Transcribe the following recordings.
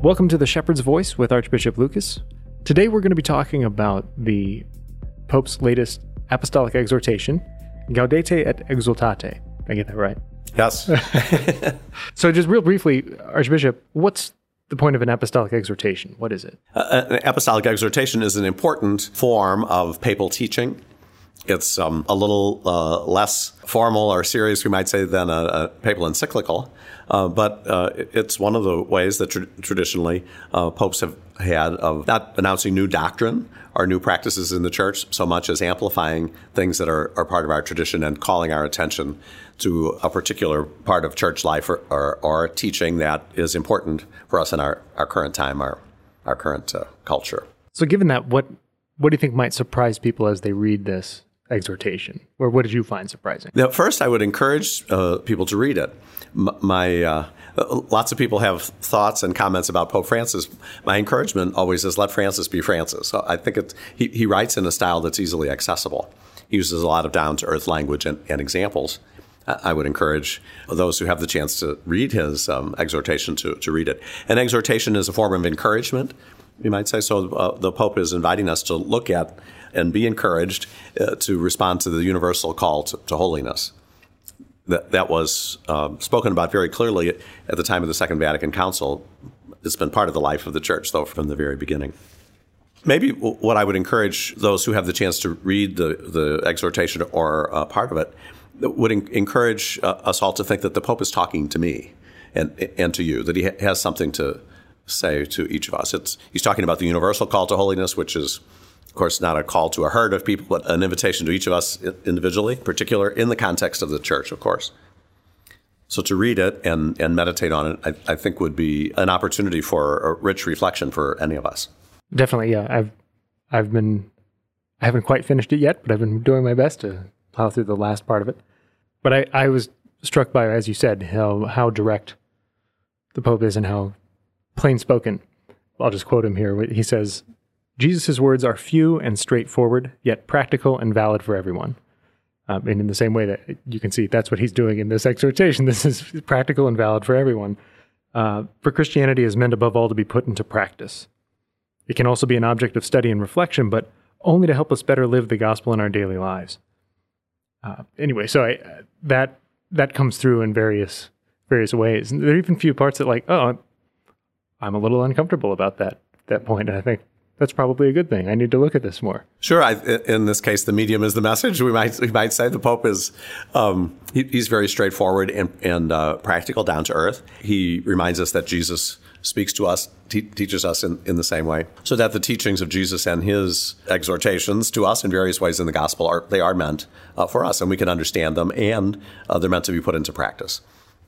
Welcome to the Shepherd's Voice with Archbishop Lucas. Today we're going to be talking about the Pope's latest apostolic exhortation, Gaudete et Exultate. Did I get that right? Yes. So just real briefly, Archbishop, what's the point of an apostolic exhortation? What is it? An apostolic exhortation is an important form of papal teaching. It's a little less formal or serious, we might say, than a papal encyclical. But it's one of the ways that traditionally popes have had of not announcing new doctrine or new practices in the church so much as amplifying things that are part of our tradition and calling our attention to a particular part of church life or teaching that is important for us in our current time, our current culture. So given that, what do you think might surprise people as they read this exhortation? Or what did you find surprising? Now, first, I would encourage people to read it. Lots of people have thoughts and comments about Pope Francis. My encouragement always is let Francis be Francis. So I think he writes in a style that's easily accessible. He uses a lot of down-to-earth language and examples. I would encourage those who have the chance to read his exhortation to read it. An exhortation is a form of encouragement, you might say. So the Pope is inviting us to look at and be encouraged to respond to the universal call to holiness. That was spoken about very clearly at the time of the Second Vatican Council. It's been part of the life of the Church, though, from the very beginning. Maybe what I would encourage those who have the chance to read the exhortation or part of it would encourage us all to think that the Pope is talking to me and to you, that he has something to say to each of us. He's talking about the universal call to holiness, which is, of course, not a call to a herd of people, but an invitation to each of us individually, particular in the context of the church, of course. So to read it and meditate on it, I think would be an opportunity for a rich reflection for any of us. Definitely, yeah. I haven't quite finished it yet, but I've been doing my best to plow through the last part of it. But I was struck by, as you said, how direct the Pope is and how plain spoken. I'll just quote him here. He says, Jesus' words are few and straightforward, yet practical and valid for everyone. And in the same way that you can see, that's what he's doing in this exhortation. This is practical and valid for everyone. For Christianity is meant above all to be put into practice. It can also be an object of study and reflection, but only to help us better live the gospel in our daily lives. Anyway, so that comes through in various ways. And there are even few parts that I'm a little uncomfortable about that point, and I think that's probably a good thing. I need to look at this more. Sure. In this case, the medium is the message. We might say the Pope is he's very straightforward and practical, down to earth. He reminds us that Jesus speaks to us, teaches us in the same way, so that the teachings of Jesus and his exhortations to us in various ways in the gospel are meant for us, and we can understand them, and they're meant to be put into practice.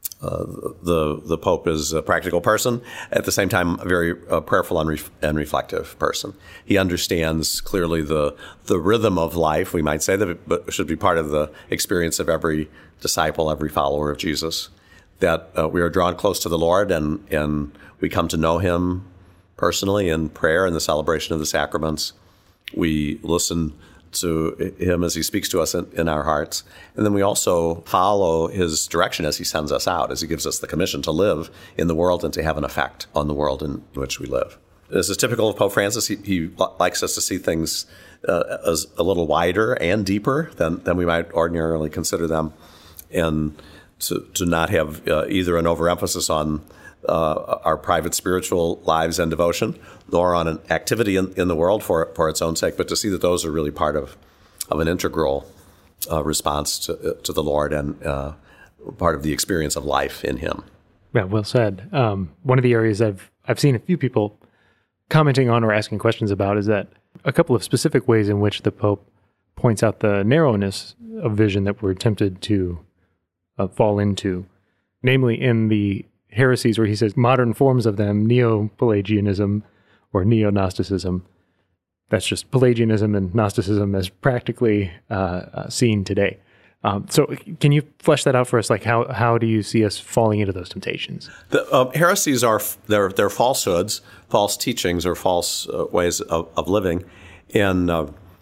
The Pope is a practical person, at the same time a very prayerful and reflective person. He understands clearly the rhythm of life, we might say, that should be part of the experience of every disciple, every follower of Jesus, that we are drawn close to the Lord and we come to know him personally in prayer and the celebration of the sacraments. We listen to him as he speaks to us in our hearts. And then we also follow his direction as he sends us out, as he gives us the commission to live in the world and to have an effect on the world in which we live. This is typical of Pope Francis. He likes us to see things as a little wider and deeper than we might ordinarily consider them, and to not have either an overemphasis on our private spiritual lives and devotion, nor on an activity in the world for its own sake, but to see that those are really part of an integral response to the Lord and part of the experience of life in him. Yeah, well said. One of the areas I've seen a few people commenting on or asking questions about is that a couple of specific ways in which the Pope points out the narrowness of vision that we're tempted to fall into, namely in the heresies where he says modern forms of them, Neo-Pelagianism or Neo-Gnosticism. That's just Pelagianism and Gnosticism as practically seen today. So can you flesh that out for us? Like how do you see us falling into those temptations? The heresies are they're falsehoods, false teachings, or false ways of living. And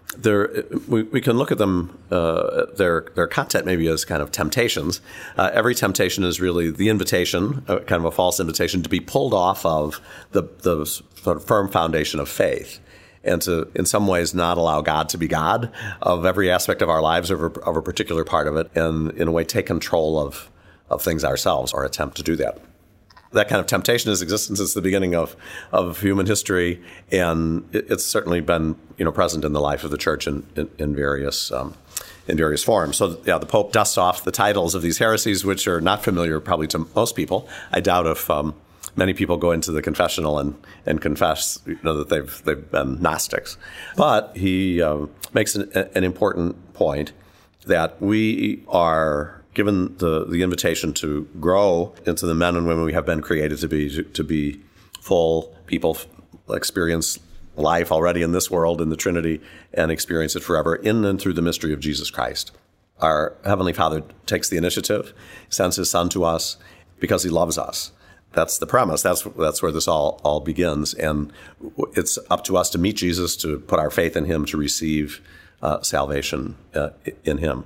we can look at them, their content maybe as kind of temptations. Every temptation is really the invitation, kind of a false invitation, to be pulled off of the sort of firm foundation of faith, and to, in some ways, not allow God to be God of every aspect of our lives, of a particular part of it, and in a way take control of things ourselves, or attempt to do that. That kind of temptation has existed since the beginning of human history, and it's certainly been present in the life of the church in various forms. So yeah, the Pope dusts off the titles of these heresies, which are not familiar probably to most people. I doubt if many people go into the confessional and confess that they've been Gnostics. But he makes an important point that we are given the invitation to grow into the men and women we have been created to be full people, experience life already in this world, in the Trinity, and experience it forever in and through the mystery of Jesus Christ. Our Heavenly Father takes the initiative, sends His Son to us because He loves us. That's the premise. That's where this all begins. And it's up to us to meet Jesus, to put our faith in Him, to receive salvation in Him.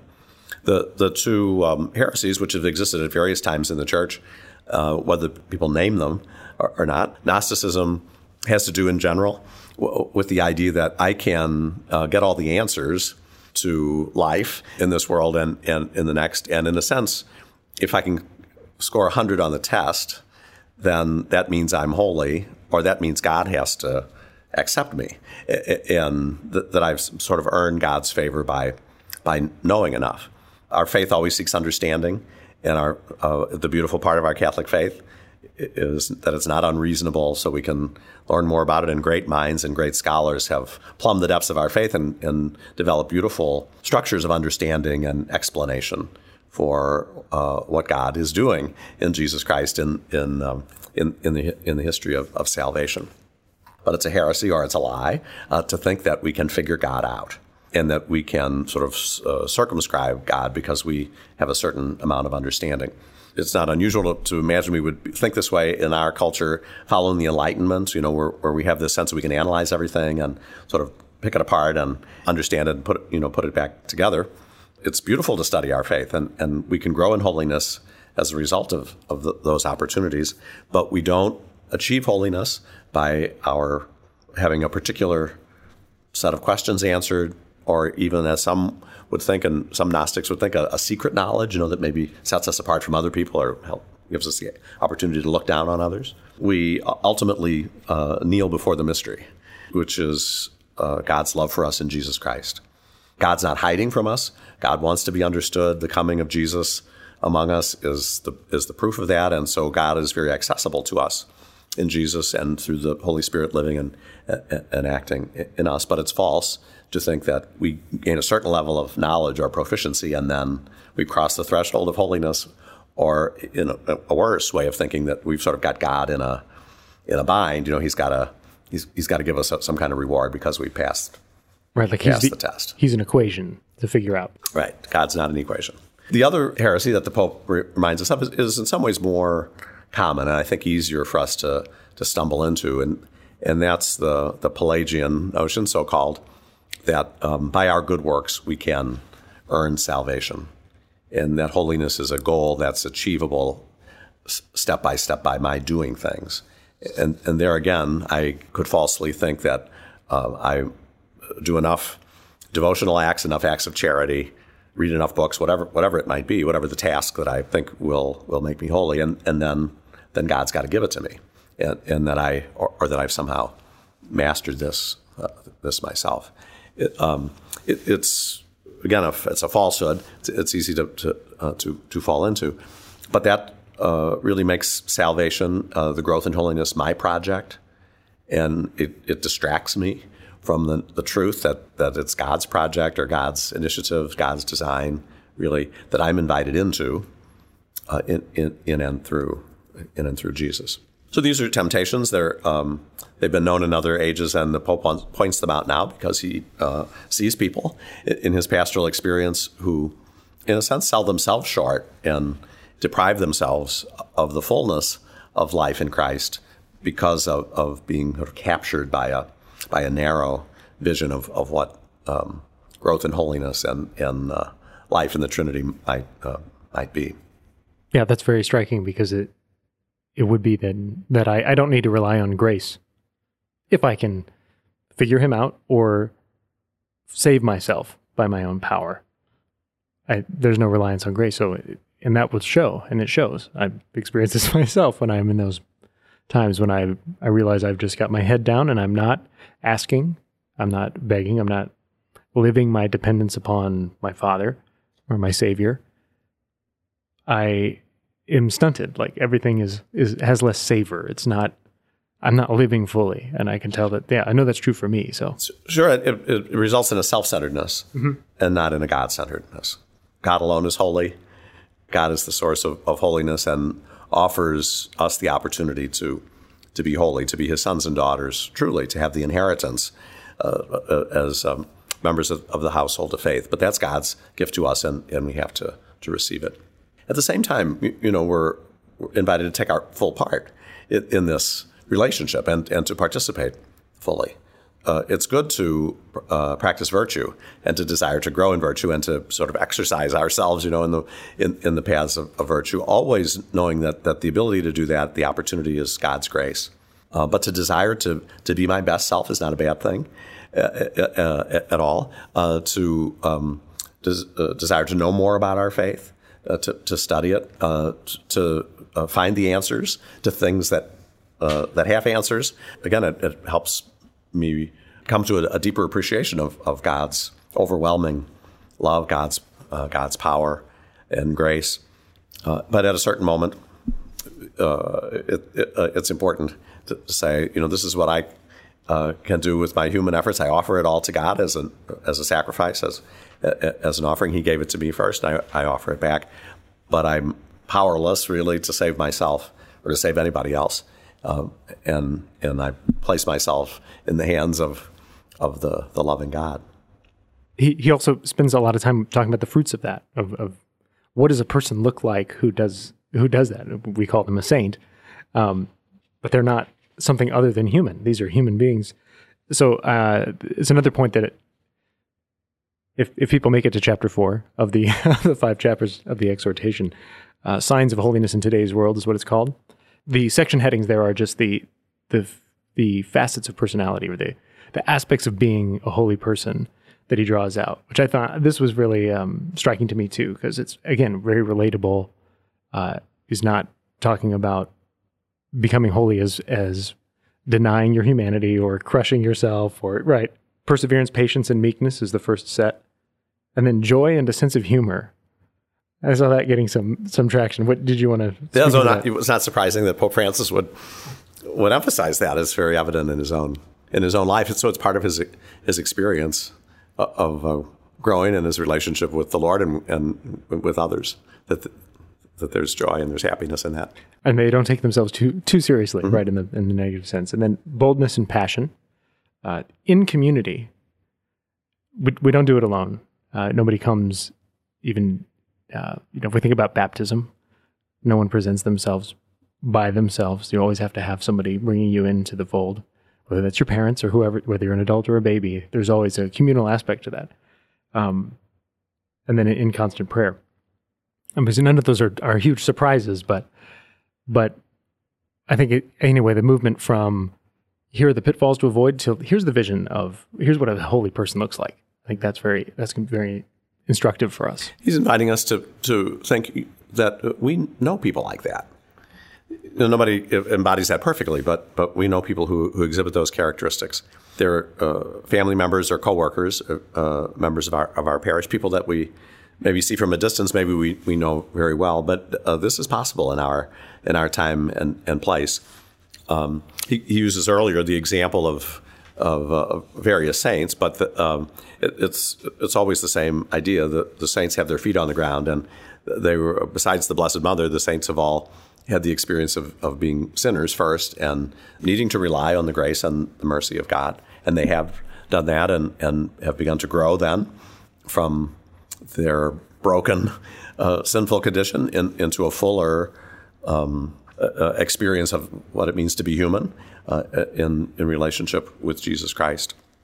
The two heresies, which have existed at various times in the church, whether people name them or not, Gnosticism has to do in general with the idea that I can get all the answers to life in this world and in the next. And in a sense, if I can score 100 on the test, then that means I'm holy, or that means God has to accept me, and that I've sort of earned God's favor by knowing enough. Our faith always seeks understanding, and the beautiful part of our Catholic faith is that it's not unreasonable, so we can learn more about it, and great minds and great scholars have plumbed the depths of our faith and developed beautiful structures of understanding and explanation for what God is doing in Jesus Christ in the history of salvation. But it's a heresy, or it's a lie, to think that we can figure God out, and that we can sort of circumscribe God because we have a certain amount of understanding. It's not unusual to imagine we would think this way in our culture following the Enlightenment, where we have this sense that we can analyze everything and sort of pick it apart and understand it and put it back together. It's beautiful to study our faith, and we can grow in holiness as a result of those opportunities, but we don't achieve holiness by our having a particular set of questions answered, or even, as some would think, and some Gnostics would think, a secret knowledge, that maybe sets us apart from other people or gives us the opportunity to look down on others. We ultimately kneel before the mystery, which is God's love for us in Jesus Christ. God's not hiding from us. God wants to be understood. The coming of Jesus among us is the proof of that, and so God is very accessible to us in Jesus and through the Holy Spirit living and acting in us. But it's false to think that we gain a certain level of knowledge or proficiency and then we cross the threshold of holiness, or in a worse way of thinking that we've sort of got God in a bind. He's got to give us some kind of reward because we passed. Right, like the test. He's an equation to figure out. Right, God's not an equation. The other heresy that the Pope reminds us of is in some ways more common, and I think easier for us to stumble into, and that's the Pelagian notion, so-called, that by our good works we can earn salvation, and that holiness is a goal that's achievable step by step by my doing things. And there again, I could falsely think that I do enough devotional acts, enough acts of charity, read enough books, whatever it might be, whatever the task that I think will make me holy, and then God's got to give it to me, and that I've somehow mastered this myself. It's again, it's a falsehood. It's easy to fall into, but that really makes salvation, the growth in holiness, my project, and it distracts me from the truth that it's God's project or God's initiative, God's design, really, that I'm invited into in and through Jesus. So these are temptations. They've been known in other ages, and the Pope points them out now because he sees people in his pastoral experience who, in a sense, sell themselves short and deprive themselves of the fullness of life in Christ because of being sort of captured by a narrow vision of what growth in holiness and life in the Trinity might be. Yeah, that's very striking, because it would be that I don't need to rely on grace if I can figure him out or save myself by my own power. There's no reliance on grace. So, and that would show, and it shows. I've experienced this myself when I'm in those times when I realize I've just got my head down and I'm not asking, I'm not begging, I'm not living my dependence upon my Father or my Savior. I am stunted. Like, everything has less savor. I'm not living fully, and I can tell that. Yeah, I know that's true for me. So sure, it results in a self-centeredness and not in a God-centeredness. God alone is holy. God is the source of holiness and offers us the opportunity to be holy, to be his sons and daughters, truly, to have the inheritance as members of the household of faith. But that's God's gift to us, and we have to receive it. At the same time, we're invited to take our full part in this relationship and to participate fully. It's good to practice virtue and to desire to grow in virtue and to sort of exercise ourselves, in the paths of virtue, always knowing that the ability to do that, the opportunity is God's grace. But to desire to be my best self is not a bad thing at all. To desire to know more about our faith, to study it, to find the answers to things that have answers. Again, it helps me come to a deeper appreciation of God's overwhelming love, God's power and grace. But at a certain moment, it's important to say, this is what I can do with my human efforts. I offer it all to God as a sacrifice, as an offering. He gave it to me first, and I offer it back. But I'm powerless, really, to save myself or to save anybody else. And I place myself in the hands of the loving God. He also spends a lot of time talking about the fruits of that, of what does a person look like who does that. We call them a saint, but they're not something other than human. These are human beings. So it's another point that if people make it to chapter 4 of the the 5 chapters of the exhortation, signs of holiness in today's world is what it's called. The section headings there are just the facets of personality, or the aspects of being a holy person that he draws out, which I thought this was really striking to me too, because it's, again, very relatable. He's not talking about becoming holy as denying your humanity or crushing yourself, or right. Perseverance, patience, and meekness is the first set, and then joy and a sense of humor. I saw that getting some traction. What did you want to? Yeah, it was not surprising that Pope Francis would emphasize that. It's very evident in his own life. So it's part of his experience of growing in his relationship with the Lord and with others, that there's joy and there's happiness in that. And they don't take themselves too seriously, right, in the negative sense. And then boldness and passion in community. We don't do it alone. Nobody comes even. If we think about baptism, no one presents themselves by themselves. You always have to have somebody bringing you into the fold, whether that's your parents or whoever, whether you're an adult or a baby. There's always a communal aspect to that. And then in constant prayer. Because none of those are huge surprises, but I think anyway, the movement from here are the pitfalls to avoid to here's the vision of here's what a holy person looks like. I think that's very instructive for us. He's inviting us to think that we know people like that. Nobody embodies that perfectly, but we know people who exhibit those characteristics. They're family members or coworkers, members of our parish, people that we maybe see from a distance, maybe we know very well. But this is possible in our time and place. He uses earlier the example of various saints, but it's always the same idea. The saints have their feet on the ground, and they were, besides the Blessed Mother, the saints have all had the experience of being sinners first and needing to rely on the grace and the mercy of God. And they have done that and have begun to grow then from their broken, sinful condition into a fuller experience of what it means to be human in relationship with Jesus Christ.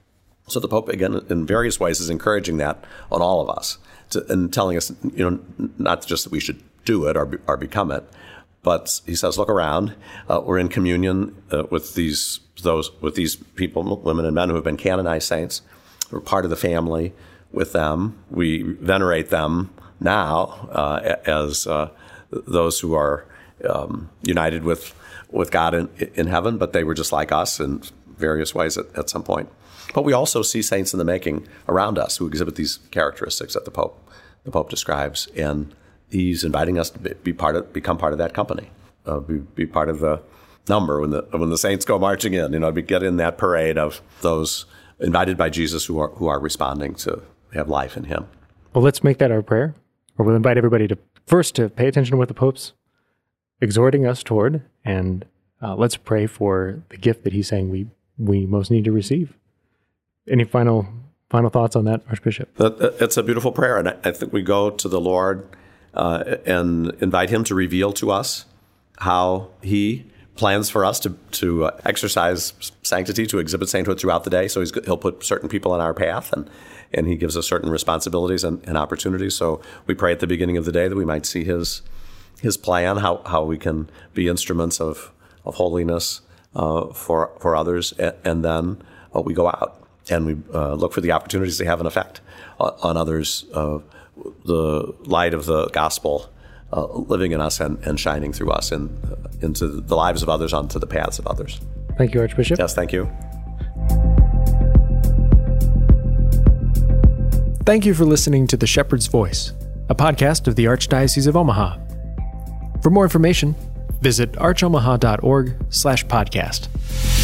So the Pope, again, in various ways is encouraging that on all of us and telling us, not just that we should do it or become it, but he says, look around. We're in communion with these people, women and men who have been canonized saints. We're part of the family with them. We venerate them now as those who are united with God in heaven, but they were just like us in various ways at some point. But we also see saints in the making around us who exhibit these characteristics that the Pope describes, and he's inviting us to become part of that company, be part of the number when the saints go marching in. Get in that parade of those invited by Jesus who are responding to have life in Him. Well, let's make that our prayer, or we'll invite everybody to pay attention to what the Pope's exhorting us toward, and let's pray for the gift that he's saying we most need to receive. Any final thoughts on that, Archbishop? It's a beautiful prayer, and I think we go to the Lord and invite Him to reveal to us how He plans for us to exercise sanctity, to exhibit sainthood throughout the day. So He'll put certain people on our path, and He gives us certain responsibilities and opportunities. So we pray at the beginning of the day that we might see His plan, how we can be instruments of holiness for others, and then we go out and we look for the opportunities to have an effect on others, the light of the gospel living in us and shining through us and into the lives of others, onto the paths of others. Thank you, Archbishop. Yes, thank you. Thank you for listening to The Shepherd's Voice, a podcast of the Archdiocese of Omaha. For more information, visit archomaha.org/podcast.